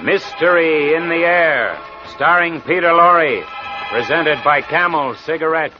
Mystery in the Air, starring Peter Lorre, presented by Camel Cigarettes.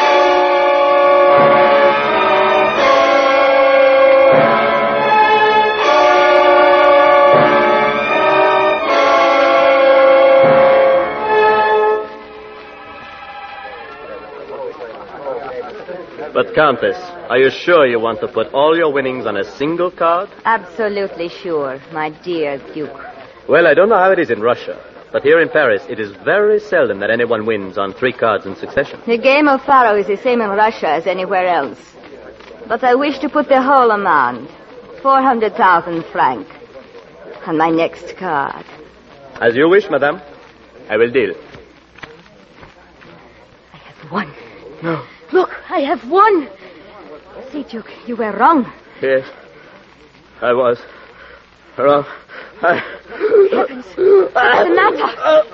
But, Countess, are you sure you want to put all your winnings on a single card? Absolutely sure, my dear Duke. Well, I don't know how it is in Russia, but here in Paris, it is very seldom that anyone wins on 3 cards in succession. The game of faro is the same in Russia as anywhere else. But I wish to put the whole amount, 400,000 francs, on my next card. As you wish, madame. I will deal. I have won. No. Look, I have won. See, Duke, you were wrong. Yes, I was wrong. Heavens, what's the matter?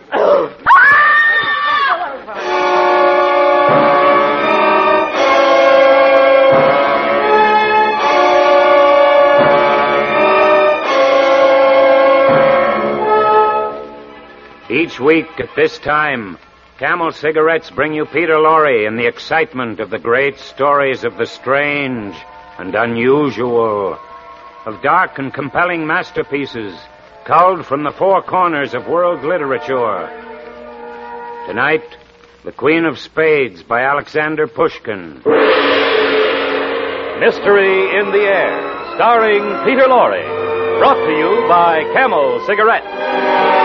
Each week at this time, Camel Cigarettes bring you Peter Lorre in the excitement of the great stories of the strange and unusual, of dark and compelling masterpieces culled from the 4 corners of world literature. Tonight, The Queen of Spades by Alexander Pushkin. Mystery in the Air, starring Peter Lorre, brought to you by Camel Cigarettes.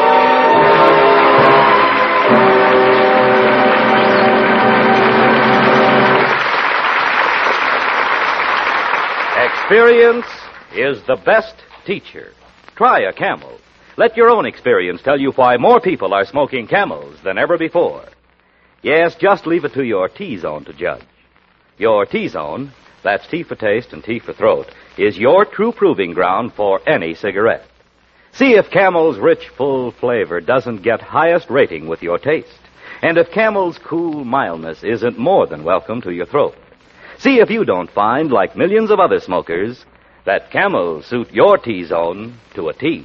Experience is the best teacher. Try a Camel. Let your own experience tell you why more people are smoking Camels than ever before. Yes, just leave it to your T-zone to judge. Your T-zone, that's T for taste and T for throat, is your true proving ground for any cigarette. See if Camel's rich, full flavor doesn't get highest rating with your taste, and if Camel's cool mildness isn't more than welcome to your throat. See if you don't find, like millions of other smokers, that Camels suit your T-zone to a T.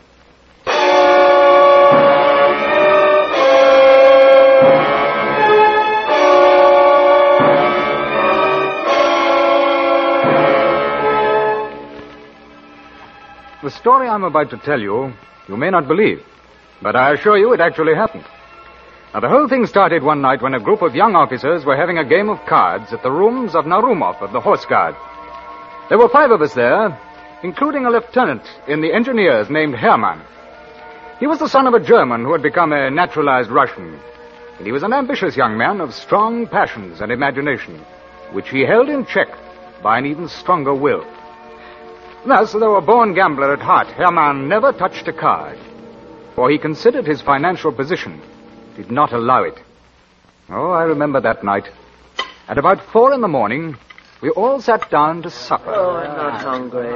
The story I'm about to tell you, you may not believe, but I assure you it actually happened. Now, the whole thing started one night when a group of young officers were having a game of cards at the rooms of Narumov of the Horse Guard. There were 5 of us there, including a lieutenant in the engineers named Hermann. He was the son of a German who had become a naturalized Russian, and he was an ambitious young man of strong passions and imagination, which he held in check by an even stronger will. Thus, though a born gambler at heart, Hermann never touched a card, for he considered his financial position did not allow it. Oh, I remember that night. At about 4 a.m, we all sat down to supper. Oh, I'm not hungry.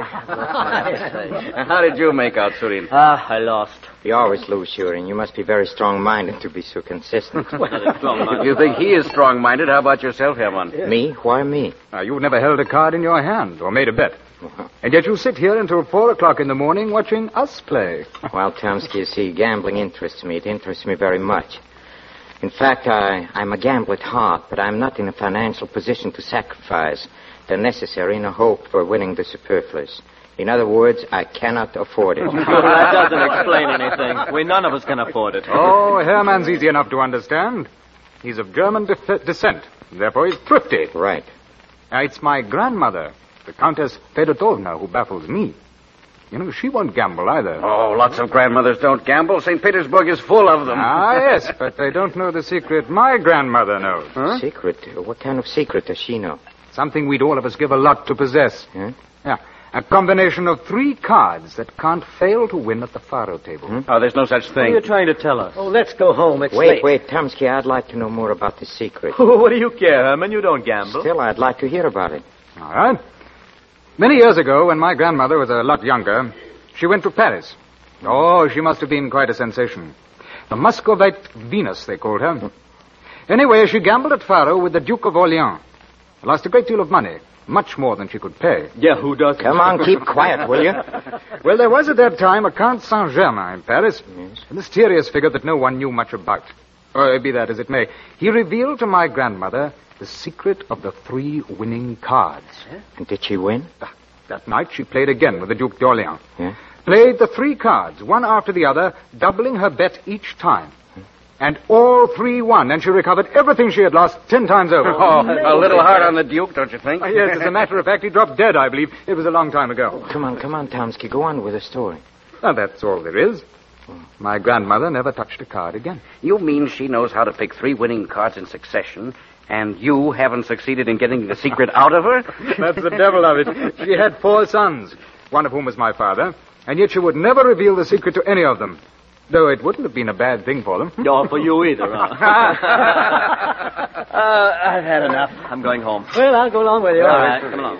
How did you make out, Surin? I lost. You always lose, Shurin. You must be very strong-minded to be so consistent. If you think he is strong-minded, how about yourself, Hermann? Me? Why me? You've never held a card in your hand or made a bet. And yet you sit here until 4 o'clock in the morning watching us play. Well, Tomsky, you see, gambling interests me. It interests me very much. In fact, I'm a gambler at heart, but I'm not in a financial position to sacrifice the necessary in a hope for winning the superfluous. In other words, I cannot afford it. That doesn't explain anything. We none of us can afford it. Oh, Hermann's easy enough to understand. He's of German descent. Therefore, he's thrifty. Right. It's my grandmother, the Countess Fedotovna, who baffles me. You know, she won't gamble either. Oh, lots of grandmothers don't gamble. St. Petersburg is full of them. Yes, but they don't know the secret my grandmother knows. Huh? Secret? What kind of secret does she know? Something we'd all of us give a lot to possess. Huh? Yeah, a combination of 3 cards that can't fail to win at the faro table. Oh, there's no such thing. What are you trying to tell us? Oh, let's go home. It's Wait, Tomsky, I'd like to know more about the secret. What do you care, Herman? You don't gamble. Still, I'd like to hear about it. All right. Many years ago, when my grandmother was a lot younger, she went to Paris. Oh, she must have been quite a sensation. The Muscovite Venus, they called her. Anyway, she gambled at faro with the Duke of Orleans. lost a great deal of money, much more than she could pay. Yeah, who does? Come on, keep quiet, will you? Well, there was at that time a Count Saint-Germain in Paris, a mysterious figure that no one knew much about. Be that as it may, he revealed to my grandmother the secret of the 3 winning cards. And did she win? That night she played again with the Duc d'Orléans. Yeah? Played the 3 cards, one after the other, doubling her bet each time. And all 3 won, and she recovered everything she had lost 10 times over. Oh, a little hard on the Duke, don't you think? Yes, as a matter of fact, he dropped dead, I believe. It was a long time ago. Come on, Tomsky. Go on with the story. Now, that's all there is. My grandmother never touched a card again. You mean she knows how to pick 3 winning cards in succession, and you haven't succeeded in getting the secret out of her? That's the devil of it. She had 4 sons, one of whom was my father, and yet she would never reveal the secret to any of them. Though it wouldn't have been a bad thing for them. No, for you either, huh? I've had enough. I'm going home. Well, I'll go along with you. All right, come along.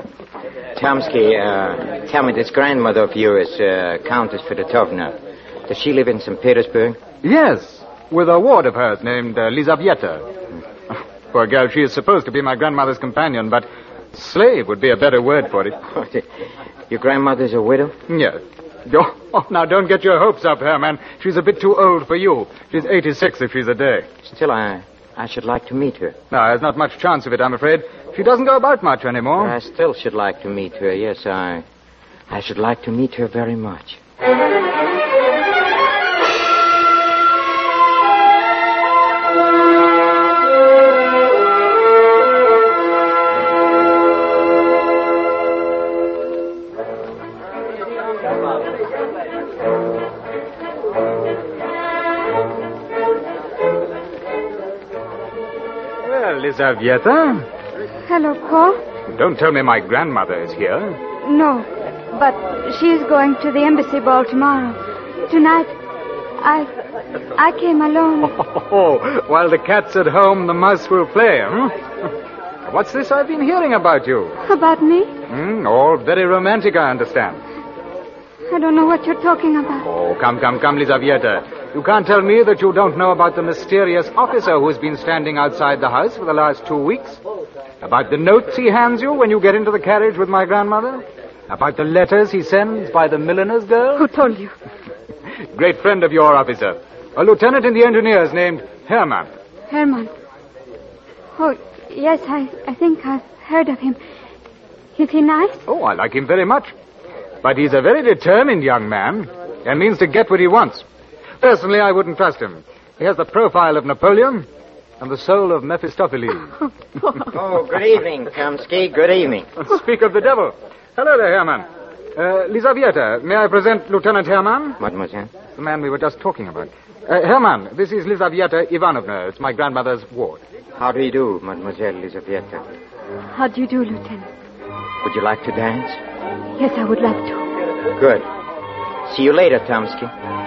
Tomsky, tell me, this grandmother of yours, Countess Fedotovna, does she live in St. Petersburg? Yes, with a ward of hers named Lizavieta. Poor girl, she is supposed to be my grandmother's companion, but slave would be a better word for it. Your grandmother's a widow? Yes. Oh, now, don't get your hopes up, Herman. She's a bit too old for you. She's 86 if she's a day. Still, I should like to meet her. No, there's not much chance of it, I'm afraid. She doesn't go about much anymore. I still should like to meet her. Yes, I should like to meet her very much. Lizavieta? Hello, Paul. Don't tell me my grandmother is here. No, but she's going to the embassy ball tomorrow. Tonight, I came alone. Oh, while the cat's at home, the mouse will play, huh? What's this I've been hearing about you? About me? All very romantic, I understand. I don't know what you're talking about. Oh, come, Lizavieta. You can't tell me that you don't know about the mysterious officer who's been standing outside the house for the last 2 weeks? About the notes he hands you when you get into the carriage with my grandmother? About the letters he sends by the milliner's girl? Who told you? Great friend of your officer. A lieutenant in the engineers named Herman. Herman. Oh, yes, I think I've heard of him. Is he nice? Oh, I like him very much. But he's a very determined young man and means to get what he wants. Personally, I wouldn't trust him. He has the profile of Napoleon and the soul of Mephistopheles. Oh, good evening, Tomsky. Good evening. Speak of the devil. Hello there, Herman. Lizavieta, may I present Lieutenant Herman? Mademoiselle? The man we were just talking about. Herman, this is Lizavieta Ivanovna. It's my grandmother's ward. How do you do, Mademoiselle Lizavieta? How do you do, Lieutenant? Would you like to dance? Yes, I would love to. Good. See you later, Tomsky.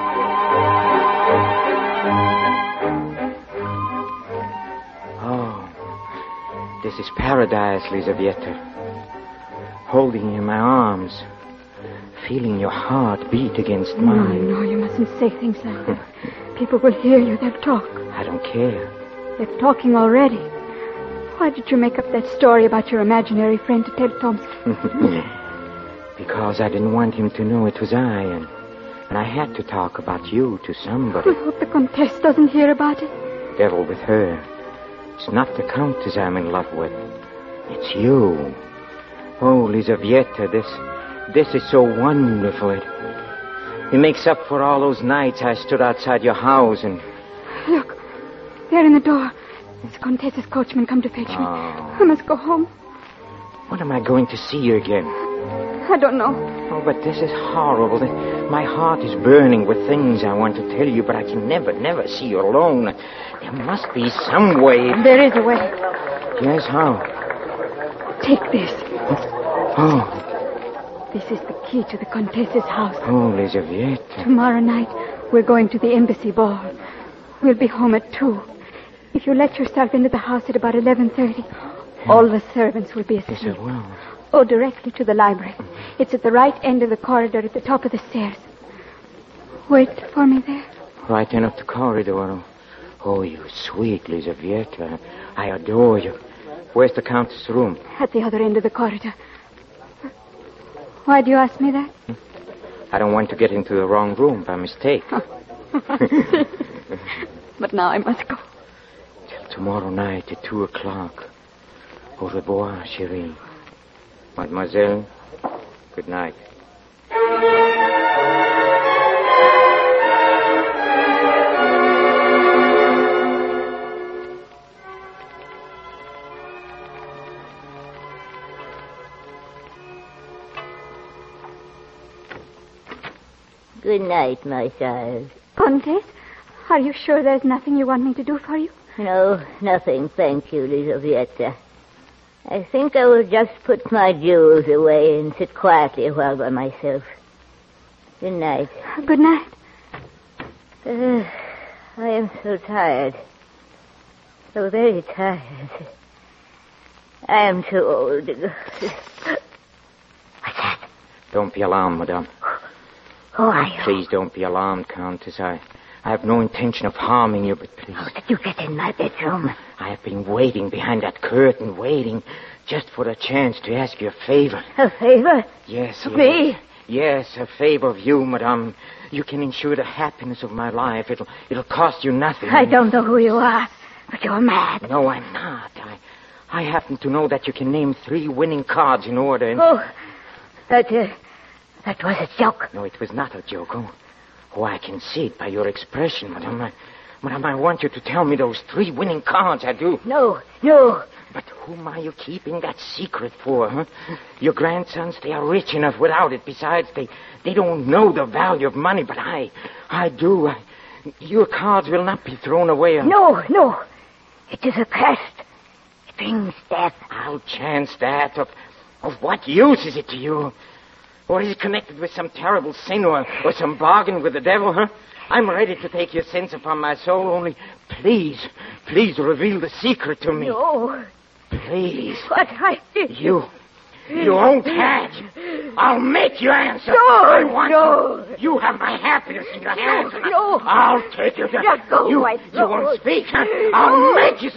Oh, this is paradise, Lizavieta. Holding you in my arms, feeling your heart beat against mine. No, you mustn't say things like that. People will hear you. They'll talk. I don't care. They're talking already. Why did you make up that story about your imaginary friend to tell Tomsky? Because I didn't want him to know it was I, and I had to talk about you to somebody. I hope the Comtesse doesn't hear about it. Devil with her. It's not the Countess I'm in love with. It's you. Oh, Lizavieta, this is so wonderful. It makes up for all those nights I stood outside your house and... Look, there in the door. It's the Comtesse's coachman come to fetch me. Oh. I must go home. When am I going to see you again? I don't know. Oh, but this is horrible. My heart is burning with things I want to tell you, but I can never see you alone. There must be some way. There is a way. Yes, how? Take this. Oh. This is the key to the Comtesse's house. Oh, Lizavieta. Tomorrow night, we're going to the embassy ball. We'll be home at 2. If you let yourself into the house at about 11:30, all the servants will be asleep. Yes, I will. Go directly to the library. It's at the right end of the corridor at the top of the stairs. Wait for me there. Right end of the corridor. Oh, you sweet Lizavieta. I adore you. Where's the Countess' room? At the other end of the corridor. Why do you ask me that? I don't want to get into the wrong room by mistake. But now I must go. Till tomorrow night at 2:00. Au revoir, chérie. Mademoiselle, good night. Good night, my child. Countess, are you sure there's nothing you want me to do for you? No, nothing, thank you, Lizaveta. I think I will just put my jewels away and sit quietly a while by myself. Good night. Good night. I am so tired. So very tired. I am too old to go. What's that? Don't be alarmed, madame. Who are you? Please don't be alarmed, Countess. I have no intention of harming you, but please. How did you get in my bedroom? I have been waiting behind that curtain, waiting just for a chance to ask you a favor. A favor? Yes, Of me? Yes, a favor of you, madame. You can ensure the happiness of my life. It'll cost you nothing. I don't know who you are, but you're mad. No, I'm not. I happen to know that you can name 3 winning cards in order. And... Oh, that was a joke. No, it was not a joke. Oh, I can see it by your expression, madame. Madame, I want you to tell me those 3 winning cards. I do. No. But whom are you keeping that secret for, huh? Your grandsons, they are rich enough without it. Besides, they don't know the value of money, but I do. Your cards will not be thrown away. No. It is accursed. It brings death. I'll chance that. Of what use is it to you? Or is it connected with some terrible sin or some bargain with the devil, huh? I'm ready to take your sins upon my soul, only please reveal the secret to me. No. Please. What I did. You won't have. I'll make you answer. No. I want you. You have my happiness in your hands. No. I'll take you to... Let go, you no. won't speak, huh? I'll make you...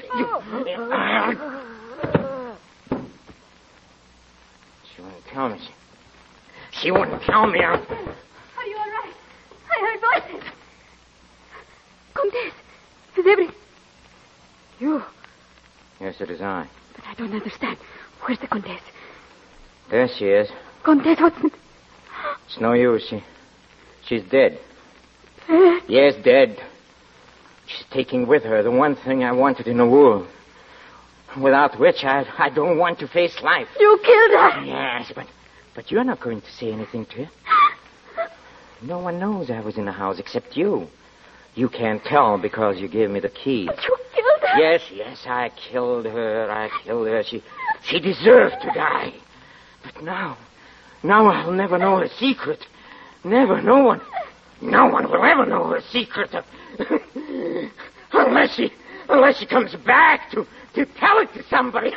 She won't tell me. She wouldn't tell me. Are you all right? I heard voices. Comtesse, is everything... You? Yes, it is I. But I don't understand. Where's the Comtesse? There she is. Comtesse, what's... It's no use. She's dead. Dead? Yes, dead. She's taking with her the one thing I wanted in the world. Without which I don't want to face life. You killed her? Yes, but you're not going to say anything to her. No one knows I was in the house except you. You can't tell because you gave me the key. But you killed her? Yes, I killed her. She deserved to die. But now I'll never know her secret. Never. No one will ever know her secret. Unless she comes back to tell it to somebody.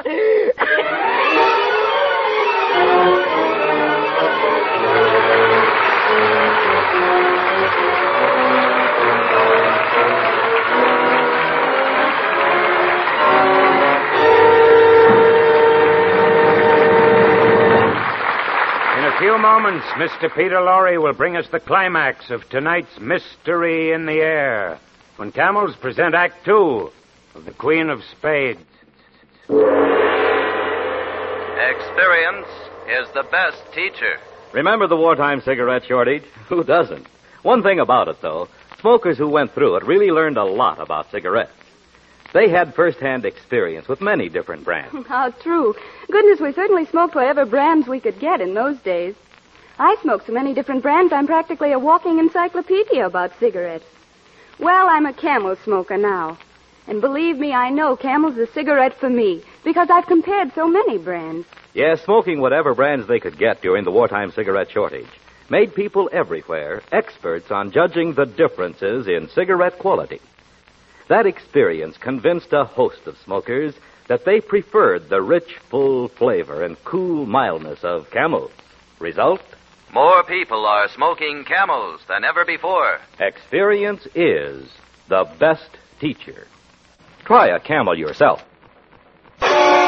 In a few moments, Mr. Peter Lorre will bring us the climax of tonight's Mystery in the Air, when camels present Act 2 of The Queen of Spades. Experience is the best teacher. Remember the wartime cigarette shortage? Who doesn't? One thing about it, though, smokers who went through it really learned a lot about cigarettes. They had first-hand experience with many different brands. How true. Goodness, we certainly smoked whatever brands we could get in those days. I smoke so many different brands, I'm practically a walking encyclopedia about cigarettes. Well, I'm a Camel smoker now. And believe me, I know Camel's the cigarette for me, because I've compared so many brands. Yes, smoking whatever brands they could get during the wartime cigarette shortage made people everywhere experts on judging the differences in cigarette quality. That experience convinced a host of smokers that they preferred the rich, full flavor and cool mildness of Camels. Result? More people are smoking Camels than ever before. Experience is the best teacher. Try a Camel yourself.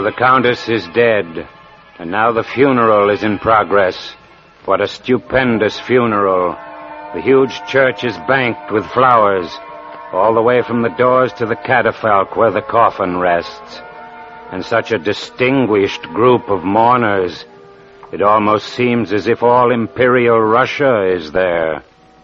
the Countess is dead, and now the funeral is in progress. What a stupendous funeral. The huge church is banked with flowers, all the way from the doors to the catafalque where the coffin rests. And such a distinguished group of mourners. It almost seems as if all Imperial Russia is there.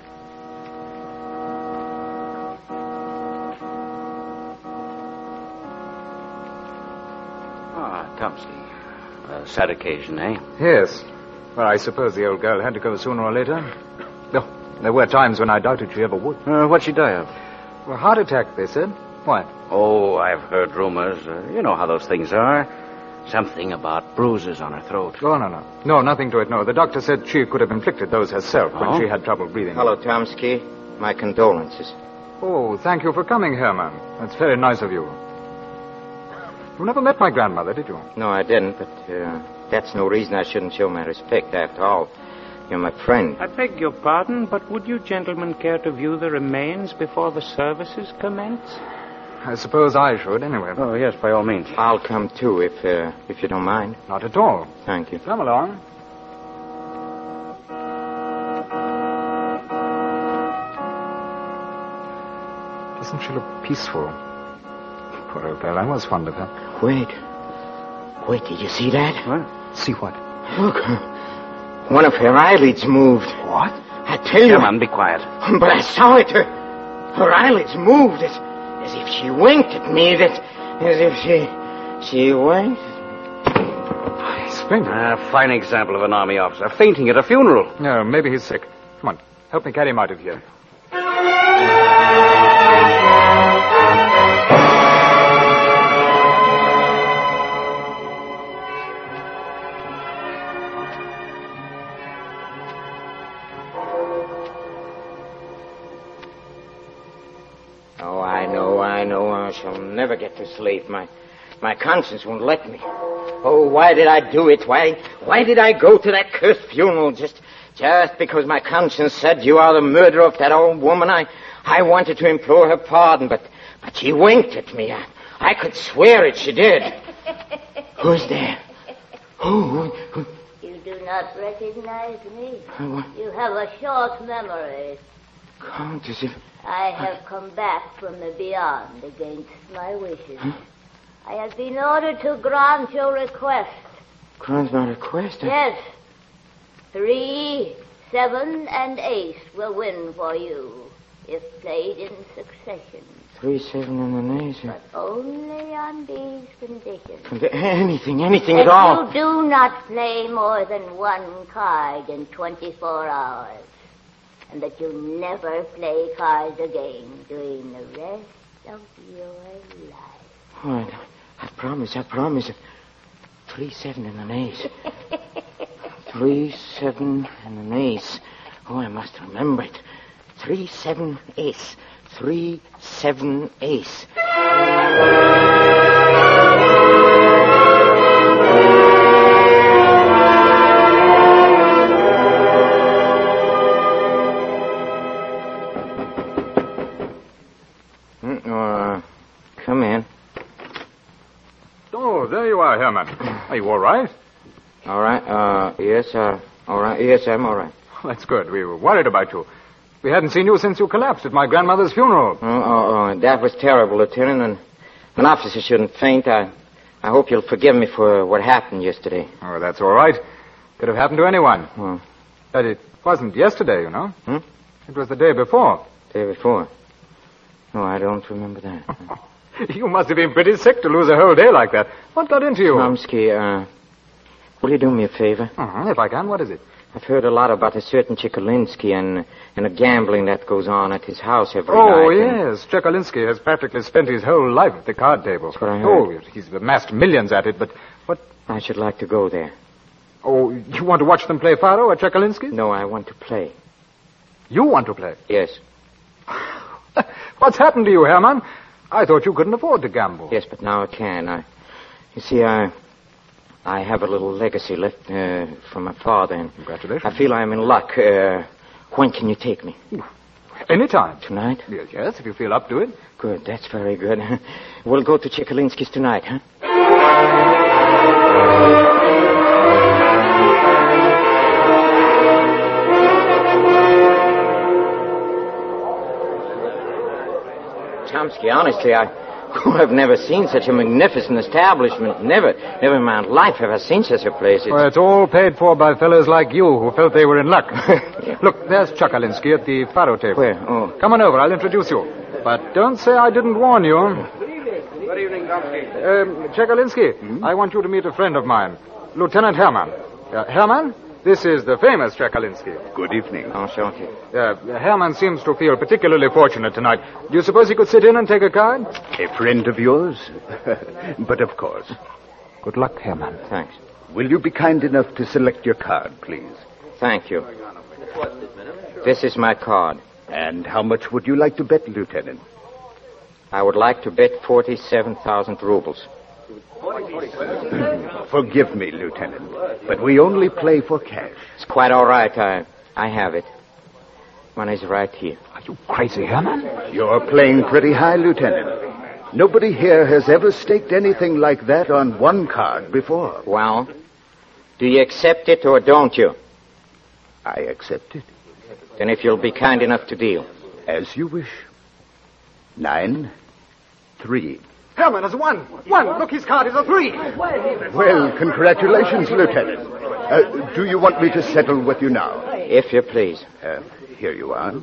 Tomsky. A sad occasion, eh? Yes. Well, I suppose the old girl had to go sooner or later. No, there were times when I doubted she ever would. What'd she die of? Well, heart attack, they said. Why? Oh, I've heard rumors. You know how those things are. Something about bruises on her throat. Oh, no. No, nothing to it, no. The doctor said she could have inflicted those herself when she had trouble breathing. Hello, Tomsky. My condolences. Oh, thank you for coming, Herman. That's very nice of you. You never met my grandmother, did you? No, I didn't, but that's no reason I shouldn't show my respect. After all, you're my friend. I beg your pardon, but would you gentlemen care to view the remains before the services commence? I suppose I should, anyway. Oh, yes, by all means. I'll come, too, if you don't mind. Not at all. Thank you. Come along. Doesn't she look peaceful? Poor old girl, I was fond of her. Wait, did you see that? What? See what? Look, one of her eyelids moved. What? I tell you. Come on, be quiet. But I saw it. Her eyelids moved as if she winked at me. As if she winked. He's fainting. A fine example of an army officer fainting at a funeral. No, maybe he's sick. Come on, help me carry him out of here. I shall never get to sleep. My conscience won't let me. Oh, why did I do it? Why did I go to that cursed funeral? Just because my conscience said you are the murderer of that old woman. I wanted to implore her pardon, but she winked at me. I could swear it, she did. Who's there? Who? You do not recognize me. You have a short memory. Countess, I have come back from the beyond against my wishes. Huh? I have been ordered to grant your request. Grant my request? Yes. 3, 7, and ace will win for you if played in succession. 3, 7, and an ace. But only on these conditions. Anything at all. You do not play more than one card in 24 hours. And that you never play cards again during the rest of your life. All right. I promise. 3, 7, and an ace. 3, 7, and an ace. Oh, I must remember it. 3, 7, ace. 3, 7, ace. Come in. Oh, there you are, Herman. Are you all right? All right. Yes, all right. Yes, I'm all right. That's good. We were worried about you. We hadn't seen you since you collapsed at my grandmother's funeral. Oh, that was terrible, Lieutenant. And an officer shouldn't faint. I hope you'll forgive me for what happened yesterday. Oh, that's all right. Could have happened to anyone. Oh. But it wasn't yesterday, you know. It was the day before. Day before? No, I don't remember that. You must have been pretty sick to lose a whole day like that. What got into you? Tomsky, will you do me a favor? If I can. What is it? I've heard a lot about a certain Chekalinsky and the gambling that goes on at his house every night. Oh, yes. Chekalinsky has practically spent his whole life at the card table. That's what I heard. Oh, he's amassed millions at it, but what? I should like to go there. Oh, you want to watch them play faro at Chekalinsky's? No, I want to play. You want to play? Yes. What's happened to you, Herman? I thought you couldn't afford to gamble. Yes, but now I can. You see, I have a little legacy left from my father. And congratulations. I feel I'm in luck. When can you take me? Anytime. Tonight? Yes, if you feel up to it. Good, that's very good. We'll go to Chekalinsky's tonight, huh? Chomsky, honestly, I've never seen such a magnificent establishment. Never in my life have I seen such a place. Well, it's all paid for by fellows like you who felt they were in luck. Look, there's Chekalinsky at the faro table. Where? Oh. Come on over, I'll introduce you. But don't say I didn't warn you. Good evening, Chomsky. Chekalinsky, I want you to meet a friend of mine, Lieutenant Herman. Herman, this is the famous Chekalinsky. Good evening. Enchanté. Herman seems to feel particularly fortunate tonight. Do you suppose he could sit in and take a card? A friend of yours? But of course. Good luck, Herman. Thanks. Will you be kind enough to select your card, please? Thank you. This is my card. And how much would you like to bet, Lieutenant? I would like to bet 47,000 rubles. Forgive me, Lieutenant, but we only play for cash. It's quite all right. I have it. Money's right here. Are you crazy, Herman? You're playing pretty high, Lieutenant. Nobody here has ever staked anything like that on one card before. Well, do you accept it or don't you? I accept it. Then if you'll be kind enough to deal. As you wish. 9-3. Herman has won. Look, his card is a 3. Well, congratulations, Lieutenant. Do you want me to settle with you now? If you please. Here you are.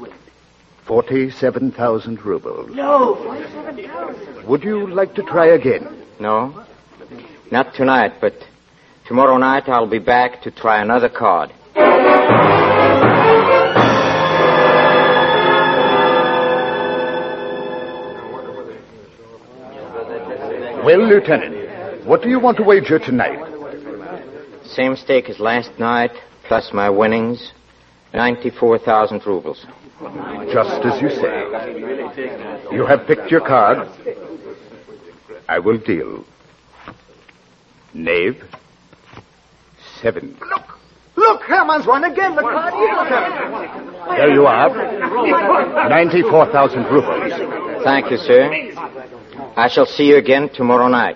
47,000 rubles. No, 47,000. Would you like to try again? No. Not tonight, but tomorrow night I'll be back to try another card. Well, Lieutenant, what do you want to wager tonight? Same stake as last night, plus my winnings, 94,000 rubles. Just as you say. You have picked your card. I will deal. Knave. 7. Look, Herman's won again. The card is There you are. 94,000 rubles. Thank you, sir. I shall see you again tomorrow night.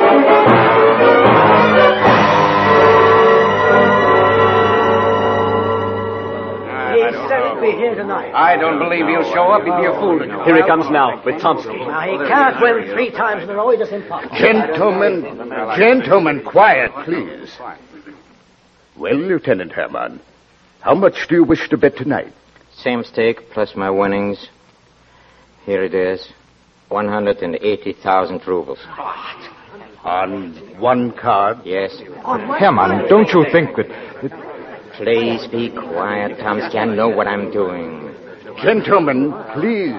He'll certainly be here tonight. I don't believe he'll show up. He'd be a fool to go. Here he comes now, with Tomsky. Now, he can't win 3 times in a row. It is impossible. Gentlemen, quiet, please. Well, Lieutenant Herman, how much do you wish to bet tonight? Same stake plus my winnings. Here it is. 180,000 rubles. On one card? Yes. Herman, don't you think that... Please be quiet, Tomsky. I know what I'm doing. Gentlemen, please.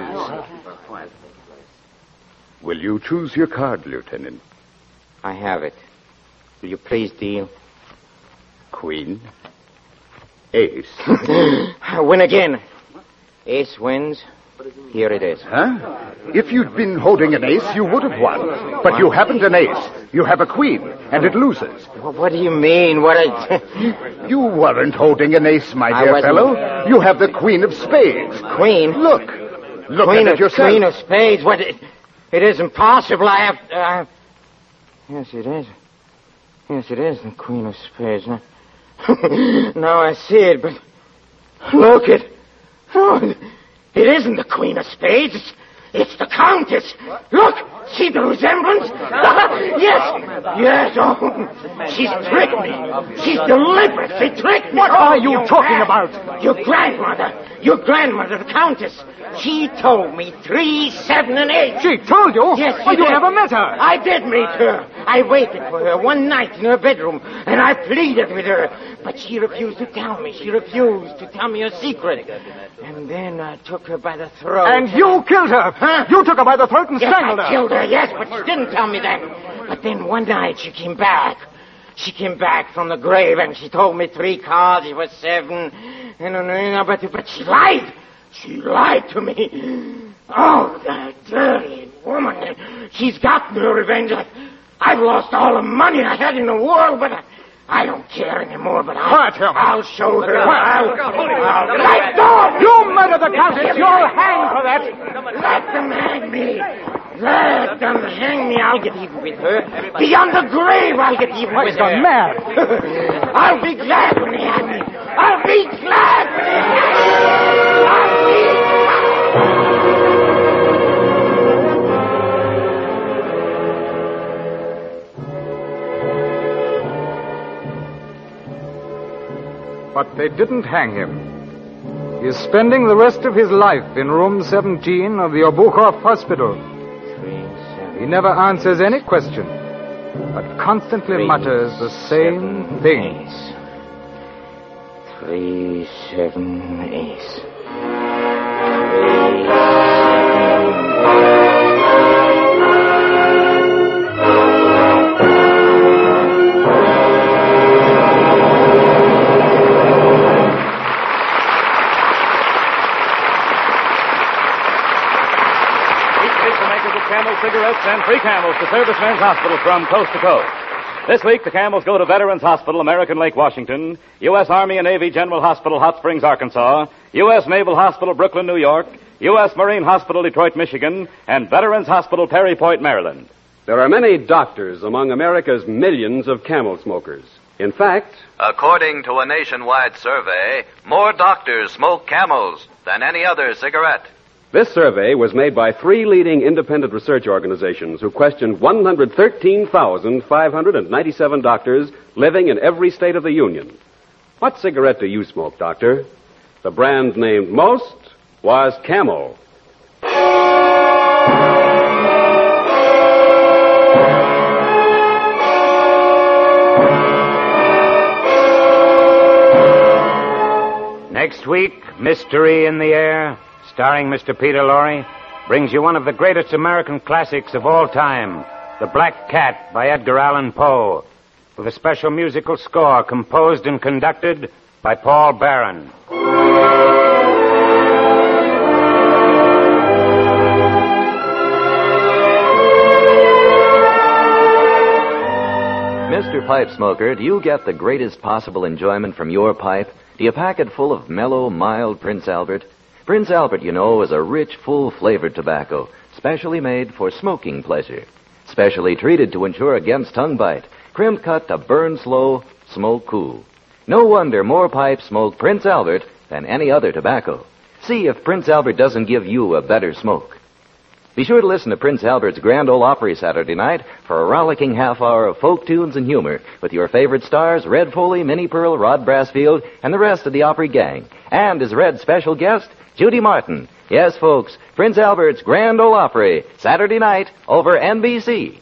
Will you choose your card, Lieutenant? I have it. Will you please deal? Queen. Ace. I win again. Ace wins. Here it is. Huh? If you'd been holding an ace, you would have won. But you haven't an ace. You have a queen, and it loses. What do you mean? You weren't holding an ace, my dear fellow. You have the queen of spades. Queen? Look queen at it yourself. Queen of spades? What? It is impossible. I have... Yes, it is. Yes, it is the queen of spades. Now I see it, but... Look, it isn't the queen of spades. It's the countess. Look, see the resemblance? Yes. Oh, she's tricked me. She's deliberately tricked me. What are you talking about? Your grandmother, the countess. She told me 3, 7, and 8. She told you? Yes, you never met her. I did meet her. I waited for her one night in her bedroom, and I pleaded with her. But she refused to tell me. She refused to tell me her secret. And then I took her by the throat. And you killed her. Huh? You took her by the throat and strangled her. I killed her, yes, but she didn't tell me that. But then one night she came back. She came back from the grave, and she told me 3 cards. It was 7. But she lied. She lied to me. Oh, that dirty woman. She's gotten her revenge. I've lost all the money I had in the world, but I don't care anymore. But I'll show her. I'll let go. You murdered the countess. You'll hang for that. Let them hang me. Let them hang me. I'll get even with her. Beyond the grave, I'll get even with her. mad. I'll be glad when they hang me. I'll be glad when they hang me. I'll be But they didn't hang him. He's spending the rest of his life in room 17 of the Obukhov Hospital. He never answers any question, but constantly mutters the same things. 3, 7, ace. 3, 7, Camel cigarettes and free Camels to Servicemen's Hospital from coast to coast. This week, the Camels go to Veterans Hospital, American Lake, Washington, U.S. Army and Navy General Hospital, Hot Springs, Arkansas, U.S. Naval Hospital, Brooklyn, New York, U.S. Marine Hospital, Detroit, Michigan, and Veterans Hospital, Perry Point, Maryland. There are many doctors among America's millions of Camel smokers. In fact, according to a nationwide survey, more doctors smoke Camels than any other cigarette. this survey was made by 3 leading independent research organizations who questioned 113,597 doctors living in every state of the Union. What cigarette do you smoke, doctor? The brand named most was Camel. Next week, Mystery in the Air, starring Mr. Peter Lorre, brings you one of the greatest American classics of all time, The Black Cat by Edgar Allan Poe, with a special musical score composed and conducted by Paul Barron. Mr. Pipe Smoker, do you get the greatest possible enjoyment from your pipe? Do you pack it full of mellow, mild Prince Albert? Prince Albert, you know, is a rich, full-flavored tobacco, specially made for smoking pleasure. Specially treated to ensure against tongue bite, crimp cut to burn slow, smoke cool. No wonder more pipes smoke Prince Albert than any other tobacco. See if Prince Albert doesn't give you a better smoke. Be sure to listen to Prince Albert's Grand Ole Opry Saturday night for a rollicking half hour of folk tunes and humor with your favorite stars, Red Foley, Minnie Pearl, Rod Brassfield, and the rest of the Opry gang. And as Red's special guest, Judy Martin. Yes, folks, Prince Albert's Grand Ole Opry, Saturday night over NBC.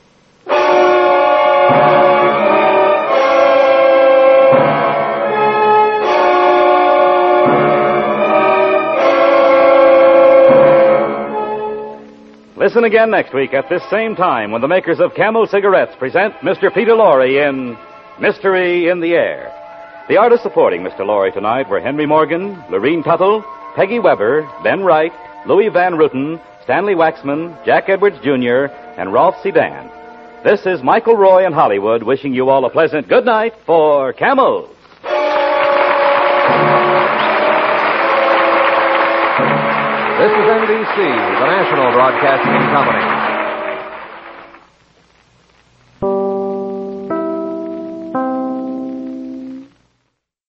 Listen again next week at this same time when the makers of Camel cigarettes present Mr. Peter Lorre in Mystery in the Air. The artists supporting Mr. Lorre tonight were Henry Morgan, Lorene Tuttle, Peggy Weber, Ben Wright, Louis Van Ruten, Stanley Waxman, Jack Edwards Jr., and Rolf Sedan. This is Michael Roy in Hollywood wishing you all a pleasant good night for Camels. This is NBC, the national broadcasting company.